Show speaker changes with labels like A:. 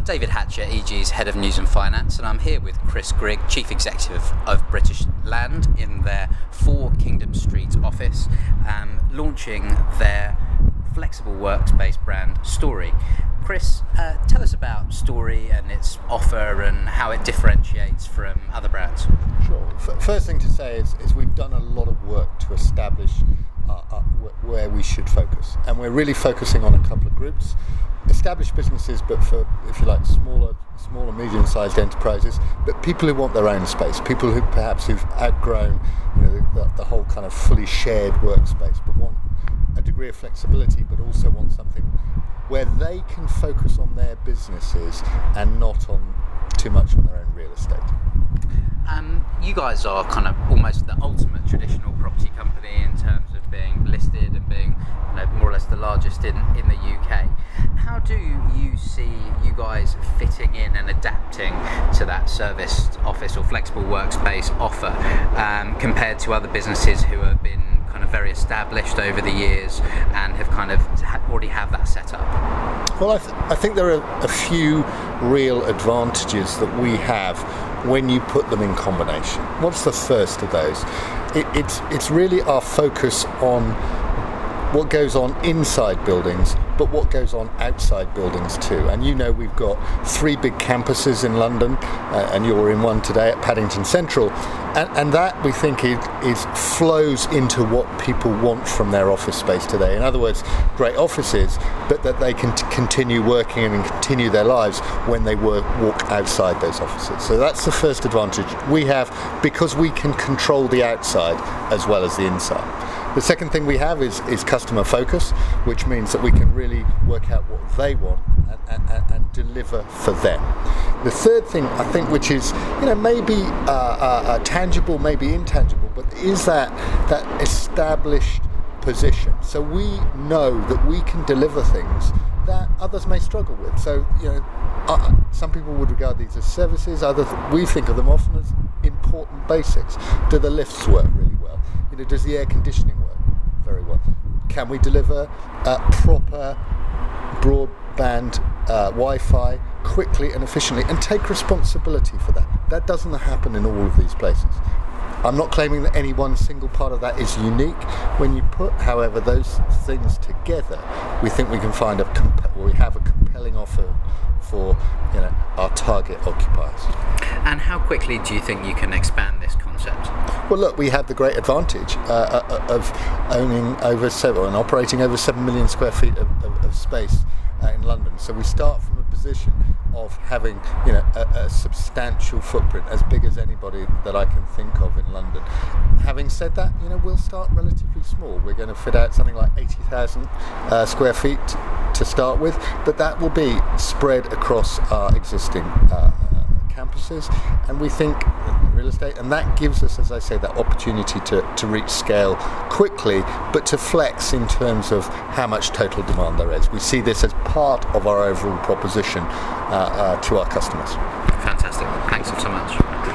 A: David Hatchett, EG's Head of News and Finance, and I'm here with Chris Grigg, Chief Executive of British Land, in their 4 Kingdom Street office, launching their flexible workspace brand, Storey. Chris, tell us about Storey and its offer and how it differentiates from other brands.
B: Sure. First thing to say is we've done a lot of work to establish where we should focus, and we're really focusing on a couple of groups. Established businesses, but for, if you like, smaller, medium-sized enterprises, but people who want their own space, people who perhaps who've outgrown, the whole kind of fully shared workspace, but want a degree of flexibility, but also want something where they can focus on their businesses and not on too much on their own real estate.
A: You guys are kind of almost the ultimate traditional property company in terms of being listed and being more or less the largest in the UK. How do you see you guys fitting in and adapting to that serviced office or flexible workspace offer compared to other businesses who have been kind of very established over the years and have kind of already have that set up?
B: Well, I think there are a few real advantages that we have when you put them in combination. What's the first of those? It's really our focus on what goes on inside buildings, but what goes on outside buildings too. And we've got 3 big campuses in London, and you're in one today at Paddington Central, and that we think is flows into what people want from their office space today. In other words, great offices, but that they can continue working and continue their lives when they walk outside those offices. So that's the first advantage we have, because we can control the outside as well as the inside. The second thing we have is customer focus, which means that we can really work out what they want and deliver for them. The third thing, I think, which is maybe tangible, maybe intangible, but is that established position. So we know that we can deliver things that others may struggle with. So some people would regard these as services. We think of them often as important basics. Do the lifts work really well? Does the air conditioning work very well? Can we deliver proper broadband Wi-Fi quickly and efficiently, and take responsibility for that? That doesn't happen in all of these places. I'm not claiming that any one single part of that is unique. When you put, however, those things together, we think we can find we have a compelling offer for our target occupiers.
A: And how quickly do you think you can expand this concept?
B: Well, look, we have the great advantage of owning and operating over 7 million square feet of space in London. So we start from a position of having a substantial footprint, as big as anybody that I can think of in London. Having said that, we'll start relatively small. We're going to fit out something like 80,000 square feet to start with, but that will be spread across our existing campuses, and we think real estate, and that gives us, as I say, that opportunity to reach scale quickly, but to flex in terms of how much total demand there is. We see this as part of our overall proposition to our customers.
A: Fantastic. Thanks so much.